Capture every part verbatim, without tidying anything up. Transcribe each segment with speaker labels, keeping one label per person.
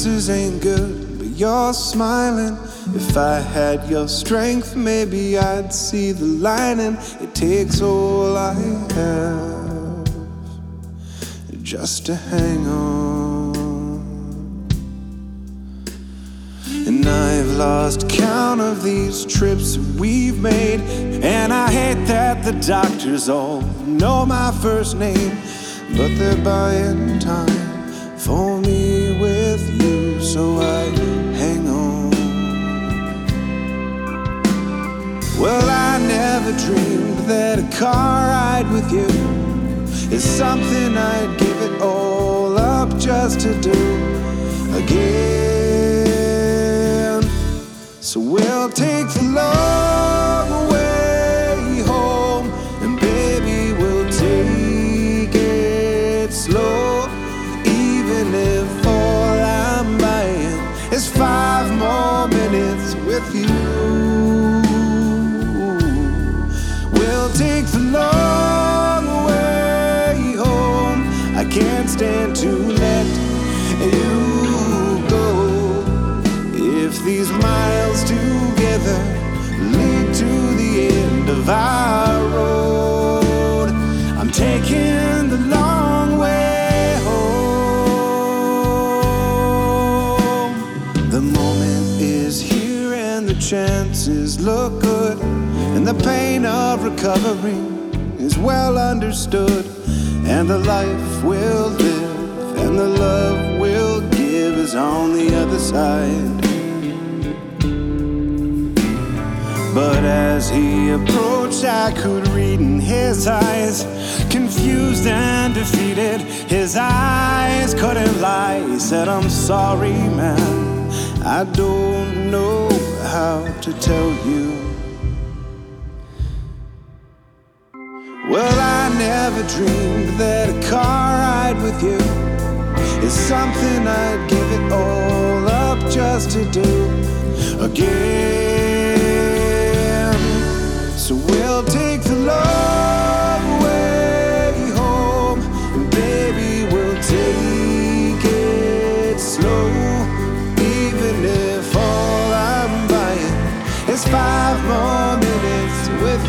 Speaker 1: chances ain't good, but you're smiling. If I had your strength, maybe I'd see the lining. It takes all I have just to hang on. And I've lost count of these trips we've made, and I hate that the doctors all know my first name, but they're buying time for me with you, so I hang on. Well, I never dreamed that a car ride with you is something I'd give it all up just to do again. So we'll take the long way home, and baby, we'll take it slow. Even if all I'm buying is five more minutes with you, we'll take the long way home. I can't stand to let you go. If these miles together lead to the end of our road, I'm taking the long way home. The moment is here and the chances look good, and the pain of recovery is well understood, and the life we'll live and the love we'll give is on the other side. But as he approached, I could read in his eyes, confused and defeated. His eyes couldn't lie. He said, I'm sorry, man, I don't know how to tell you. Well, I never dreamed that a car ride with you is something I'd give it all up just to do again. So we'll take the long way home, and baby, we'll take it slow. Even if all I'm buying is five more minutes with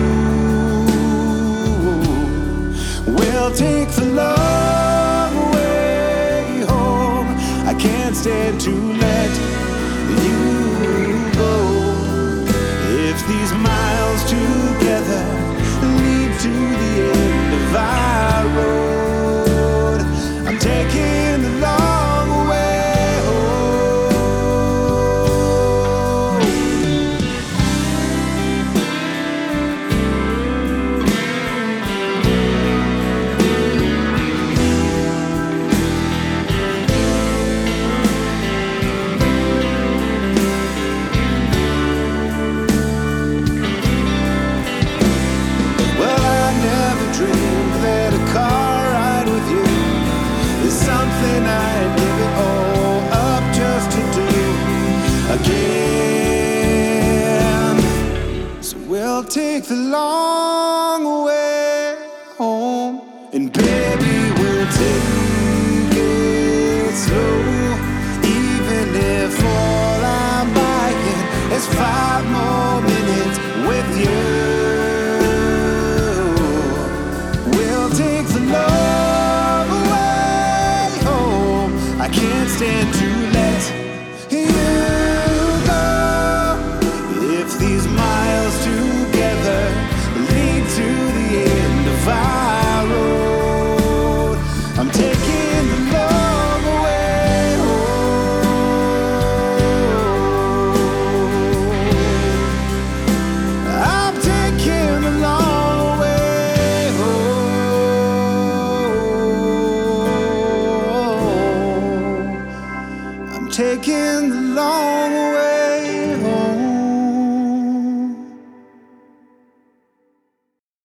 Speaker 1: you, we'll take the long way home. I can't stand to let you go. If these miles together lead to the end of our road, I'm taking the long way home. Well, I never dreamed that a car ride with you is something I'd give it all up just to do again. So we'll take the long way home, and baby, we'll take it slow. Even if all I'm buying is five more minutes with you.